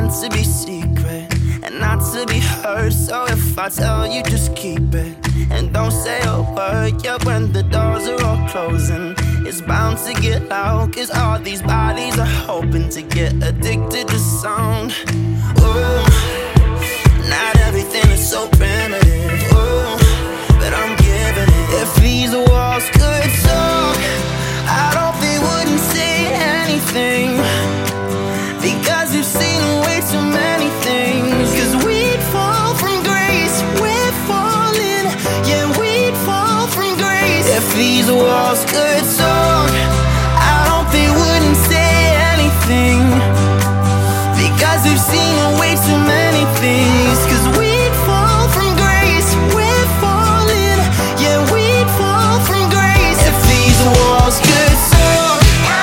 meant to be secret and not to be heard. So if I tell you, just keep it and don't say a word. Yeah, when the doors are all closing, it's bound to get out, 'cause all these bodies are hoping to get addicted to sound. Ooh, not everything is so primitive. Ooh, but I'm giving it. If these walls could talk, I don't think wouldn't say anything, because we've seen way too many things. 'Cause we'd fall from grace, we're falling, yeah, we'd fall from grace. If these walls could talk, I don't think wouldn't say anything, because we've seen way too many things. 'Cause we'd fall from grace, we're falling, yeah, we'd fall from grace. If these walls could talk,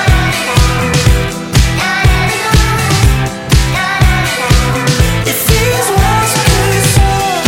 if these walls could talk,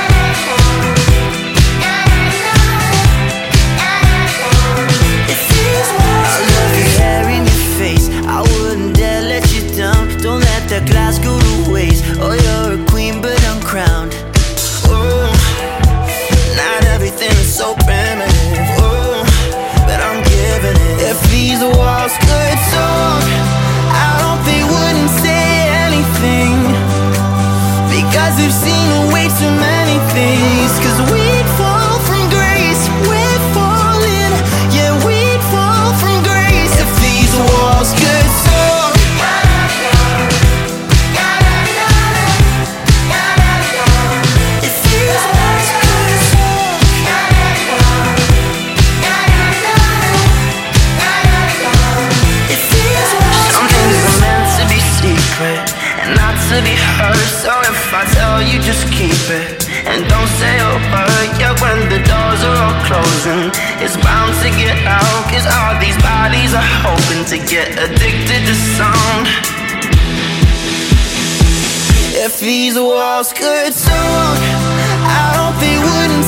if these walls could talk. I love your hair in your face, I wouldn't dare let you down. Don't let that glass go to waste. Oh, you're a queen, but I'm crowned. Ooh, not everything is so primitive. Ooh, but I'm giving it. If these walls could talk, I don't think wouldn't say anything, because we've seen way too many things. 'Cause we'd fall from grace, we're falling, yeah, we'd fall from grace. If these walls could talk, if these walls could talk, if these walls. Some things are meant to be secret and not to be heard. So if I tell you, just keep it and don't say a word. Yeah, when the doors are all closing, it's bound to get out, 'cause all these bodies are hoping to get addicted to sound. If these walls could talk, I don't think wouldn't